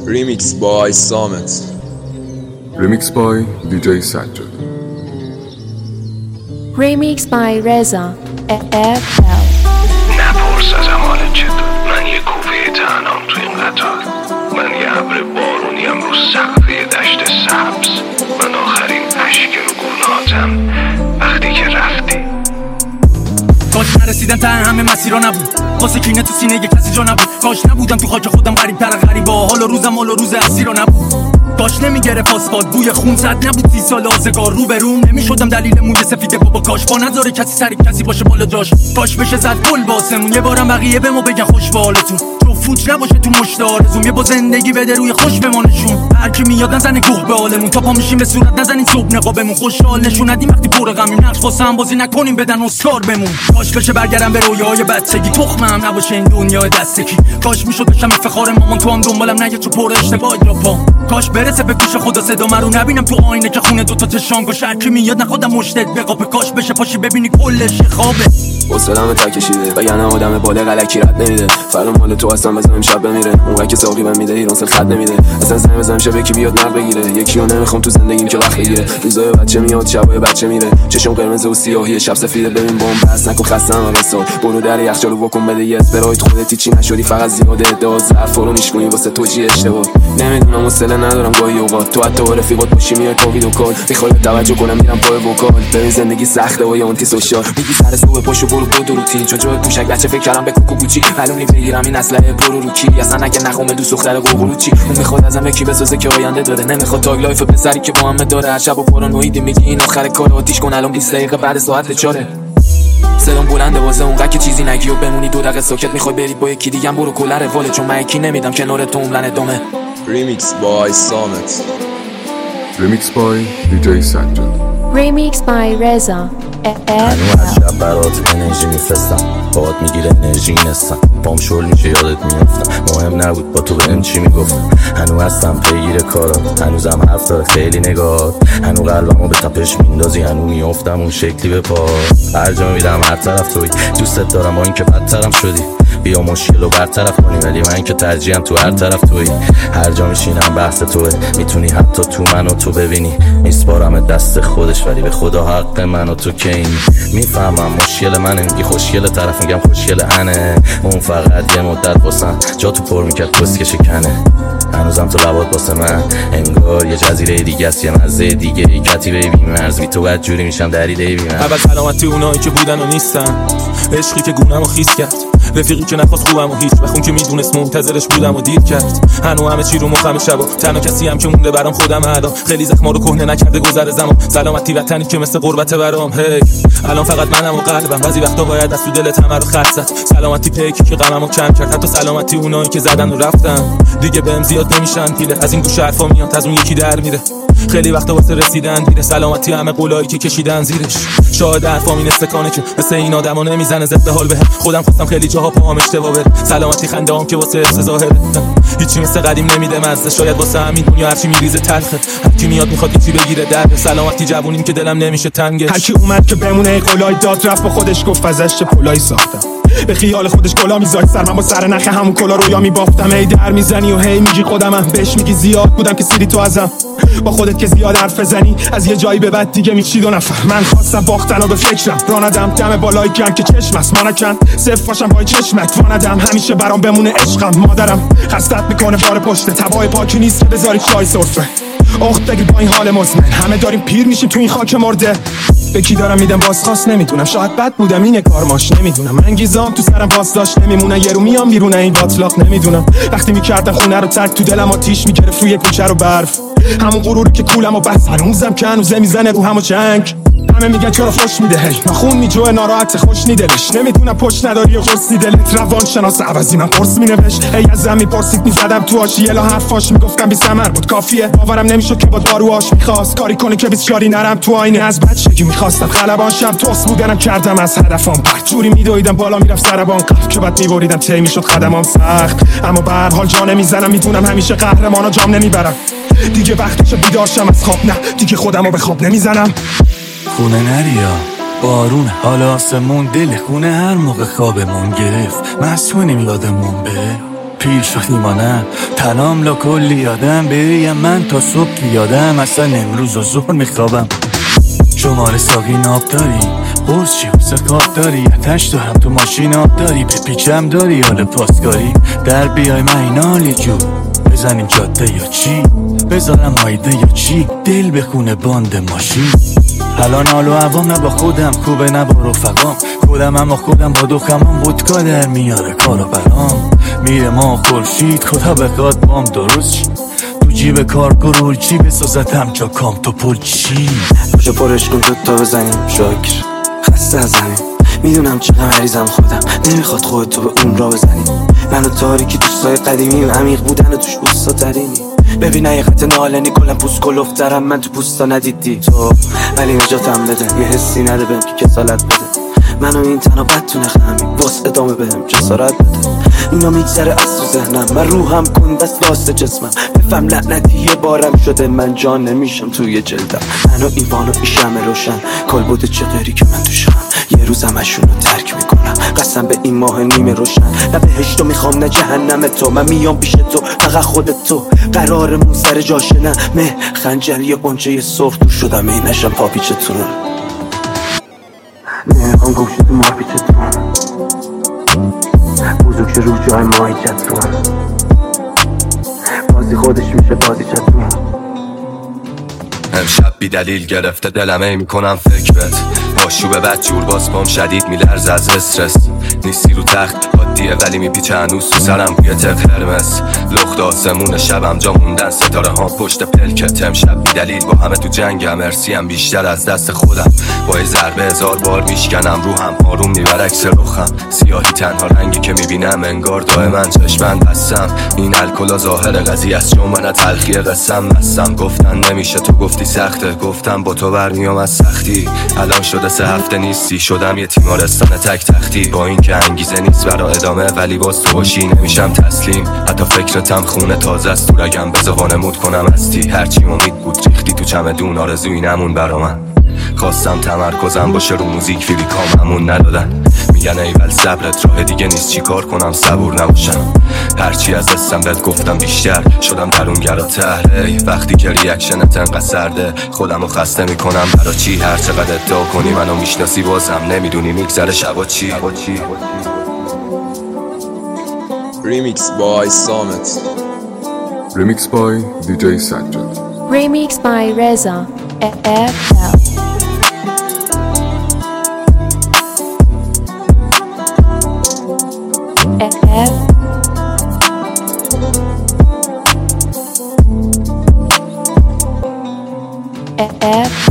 Remix by Samet. Remix by DJ Sajjad. Remix by Reza FL. نپرس ازم حالت چطور، من یه کوفه تنهام توی این قطار، من یه ابر بارونیم رو سقف دشت سبز، من آخرین اشک رو گناهاتم وقتی که رفتی. کاش نرسیدم ته همه مسیرها نبود، واسه کینه تو سینه یه کسی جا نبود. کاش نبودم تو خاک خودم غریب تر غریبا، حال و روز اسیرها نبود. کاش نمیگرفت آسفالت بوی خون، صد نبود 30 سال آزگار روبروم، نمیشدم دلیل موی سفید بابا. کاش با نذاره کسی سری کسی باشه بالا جاش، کاش بشه زد گل باسمون، یه بارم بقیه به ما بگن خوش به حالتون، تو فوت نباشه تو مشت آرزوم، یه با زندگی بده روی خوش بمانشون. هر کی میاد نزنه گوه به حالمون، تا پا میشیم به صورت نزنین صبح نقابمون، خوشحال نشون ندیم وقتی پر غمیم، نقش واسه هم بازی نکنیم بدن اسکار بمون. کاش بشه برگردم به رویاهای بچگی، تخمم نباشه این دنیای دستکی، کاش میشد بشم افتخار مامان تو هم دنبالم نگه تو پر اشتباهی را پا، کاش برسه به گوش خدا صدا رو نبینم تو آینه که خونه دوتا چشام گوش. هر کی میاد نخودم مشتت بقاپه، کاش بشه پاشی ببینی کلش خوابه. حوصله‌مو تا کشیده وگرنه آدم بالغ الکی رد نمیده، فردا مال تو اصلا بزنم شب بمیره، اون که ساقی من میده ایران سل خط نمیده، اصلا زنگ بزنم شب یکی بیاد نقد بگیره، یکی رو نمیخوام تو زندگیم که وقت بگیره، روزای بچه میاد شبای بچه میره، چشم قرمز و سیاهی شب سفیده، ببین بمب بس نکن خستم واسه برو در یخچالو بکن بده یه اسپرایت، خودت چی نشدی فقط زیاده ادعا ظرف رو میشکنی واسه تو چی اشتباه، نمیدونم حوصله ندارم گاهی اوقات تو حتی رفیقات باشی میای پا ویدیو کال، میخوای توجه کنم میرم پای وکال، ببین زندگی سخته و یا آنتی سوشال، میگی سر صبح پاشو برو بود روتین، چون جای کوچک بچه فکر کردم به کوکو بوچی، معلوم نیست بگیرم این اسلحه برو رو کی، اصلا اگه نخوام دوست دختر قوقلوچی، اون میخواد ازم یکی بسازه که آینده داره، نمیخواد تاگ لایف پسری که با هم داره، هر شب و پارانویدی میگی این آخر کار، آتیش کن الان 20 دقیقه بعد ساعت 4 صدام بلنده واسه اونقدر که چیزی نگی و بمونی 2 دقیقه ساکت، میخوای بری با یکی دیگه برو کلر واله، چون من یکی نمیدم کنار تو عمرن ادامه. Remix by Samet. Remix by DJ Sajjad. Remix by Reza هنو از شب برات انرژی میفرستم، باهات میگیره انرژی نستم، پام شل میشه یادت میافتم، مهم نبود با تو بهم چی میگفتم، هنو هستم پیگیر کارات، هنوزم حرف داره خیلی نگاه، هنو قلبمو به تپش میندازی، هنو میافتم اون شکلی به پا، هر جا میدم هر طرف توی، دوستت دارم با این که بدترم شدی، بیا مشکلو برطرف کنی، ولی من که ترجیحم تو هر طرف توی، هر جا میشینم بحث توه، میتونی حتی تو منو تو ببینی، میسپارم دست خودش ولی به خدا حق منو تو که این میفهمم مشکل منه، میگی خوشگل طرف میگم خوشگل انه، اون فقط یه مدت واسم جا تو پر میکرد پسک شکنه، هنوزم تو لبات واسه من انگار یه جزیره دیگه است، یه مزه دیگه ای کتیبه بی‌مرز، بی تو بعد جوری میشم دریده بی من. اول سلامتی اونایی که بودن و نیستن، عشقی که گونم و خیس کرد، رفیقی که نخواست خوبم و هیچ بخون که میدونست منتظرش بودم و دید کرد، هنو همه چی رو مخم شبا، تنها کسی هم که مونده برام خودم الان، خیلی زخما رو کهنه نکرده گذر زمان، سلامتی وطنی که مثل غربت برام، هی الان فقط منم و قلبم، بعضی وقتا باید از تو دلت همه رو خط زد، سلامتی پیکی که غممو کم کرد، حتی سلامتی اونایی که زدن و رفتن دیگه بهم زیاد نمیشن پیله، از این گوشه حرفا میاد از اون یکی در میره، خیلی وقتا واسه رسیدن دیره، سلامتی همه قولایی که کشیدن زیرش، شاید حرفام این استکانه که مثل این آدما نمیزنه ضد حال بهم، خودم خواستم خیلی جاها پاهم اشتباه بره، سلامتی خنده‌ام که واسه حفظ ظاهره، هیچی مثل قدیم نمیده مزه، شاید واسه همین دنیا هرچی میریزه تلخه، هر کی میاد میخواد یکی بگیره در، سلامتی جوونیم که دلم نمیشه تنگش، هر کی اومد که بمونه قولای داد رفت با خودش گفت ازش چه پولایی ساختم، به خیال خودش کلا میذاشت سر من با سر نخ همون کلا رویا میبافتم، هی در میزنی و هی میگی خودمم، بهش میگی زیاد بودم که سیری تو ازم، با خودت که زیاد حرف بزنی از یه جایی به بعد دیگه میچید و نفهم، من خواستم باختن و به فکرم راندم، دم بالای گرم که چشم است مانکن صفر باشم پای چشمت واندم، همیشه برام بمونه عشقم، مادرم خستت میکنه بار پشت تبای پاکی نیست که بذاری چای سرفه، اخت بگیر با این حال مزمن، همه داریم پیر میشیم تو این خاک مرده، به کی دارم میدم بازخواست نمیدونم، شاید بد بودم اینه کارماش نمیدونم، انگیزام تو سرم باز داشت نمیمونه، یه رو میام بیرون این باطلاق نمیدونم، وقتی میکردم خونه رو ترک تو دلم آتیش میگرفت روی کوچه رو برف، همون غروری که کولم و بس هنوزم که هنوزه میزنه رو همو چنگ، همه میگن چرا فوش میده هی نخون میجوه ناراحت خوش نیدلش، نمیدونم پشت نداری و قرص نیدلت، روان شناس عوضی من قرص مینوشت، هی از زمین پرسید میزدم تو آشی الا حرفاش میگفتم بی ثمر بود کافیه، باورم نمیشد که با داروهاش میخواست کاری کنه که بسیاری نرم تو آینه، از بچگی میخواستم خلبان شم توس بودنم کردم از هدفم پرت، جوری میدویدم بالا میرفت سربان قف که بعد میبریدم تی میشد قدمام سخت، اما به هر حال جا نمیزنم، میدونم همیشه قهرمانا جام نمیبرم، دیگه وقتش بیدار شم از خواب، نه دیگه خودمو به خواب نمیزنم، خونه نریا بارون حالا آسمون دل خونه هر موقع خوابمون گرفت، مسئولیم یادمون بره، پیر شدیم ما نه تنام لا کلی یادم بریم من تا صبح یادم اصلا امروز و ظهر میخوابم شماره ساقی ناب داری قرص چی واسه کاب داری اتش دارم تو ماشین آب داری بپیچم داری حال پاسکاری در بیای من اینال یه جور بزنیم جاده یا چی بذارم مایده یا چی دل بخونه باند ماشین الان حال و عوام نه با خودم کوبه نه با رفقام خودم اما خودم با دخمام ودکا در میاره کارو برام میره ما خورشید خدا بخواد بام درست چی تو جیب کار گرول چی بسازد همچا کام تو پل چی پاشو پرش کن تا بزنیم شاکر خسته از همین میدونم چقدر مریضم خودم نمیخواد خودتو به اون را بزنی منو تاریکی دوستای قدیمیم عمیق بودن و توش بوستا ترینی ببین حقیقت نالنی کلم پوست کلوف دارم من تو پوستا ندیدی تو ولی نجاتم بده یه حسی نده بهم که کسالت بده منو این تنها بد تو نخمی باز ادامه بهم جسارت بده اینا میگذره از تو ذهنم من روحم کندست واسه جسمم بفهم لعنتی یه بارم شده من جان نمیشم توی جلدم منو این وانو این شمع روشن کل بوده چه غیری که من توشم یه روزم اشونو ترک میکنم قسم به این ماه نیمه روشن نه بهشتو میخوام نه جهنم تو من میام پیش تو فقط خودت تو قرارمون سر جاشه نه مه خنجر یه قنچه سرخ تو شدم این نشم پاپیچتون نمیخوام گوشی تو مارپیچتون بزرگ شه رو جای ماهی چتون بازی خودش میشه بازی چتون امشب بی دلیل گرفته دلم ای میکنم فکرت آشوب بد جور باز پام شدید میلرز از استرس نیستی رو تخت عادیه ولی میپیچه هنوز تو سرم بوی تق قرمز لخت آسمون شبم جا موندن ستاره ها پشت پلکت امشب بی دلیل با همه تو جنگم ارسیم بیشتر از دست خودم با یه ضربه 1000 بار میشکنم روحم آروم میبر عکس رخم سیاهی تنها رنگی که میبینم انگار دائما چشمن بستم این الکلا ظاهر قضیه است چون من تلخی قسم بستم گفتن نمیشه تو گفتی سخته گفتم با تو برمیام از سختی الان شده 3 هفته نیستی شدم یه تیمارستان تک تختی با این که انگیزه نیست برا ادامه ولی باز تو باشی نمیشم تسلیم حتی فکرتم خونه تازه است تو رگم بذار وانمود کنم هستی هرچی امید بود ریختی تو چمدون آرزوی نمون برا من خواستم تمرکزم باشه رو موزیک فیلیکام همون ندادن میگن ایول صبرت راه دیگه نیست چی کار کنم صبور نباشم هرچی از دستم بهت گفتم بیشتر شدم درونگراتر وقتی که ریاکشنت انقدر سرده خودمو خسته میکنم برا چی هر چقدر ادعا کنی منو میشناسی بازم نمیدونی میگذره شبا چی Remix by Samet. Remix by DJ Sajjad. Remix by Reza FL. F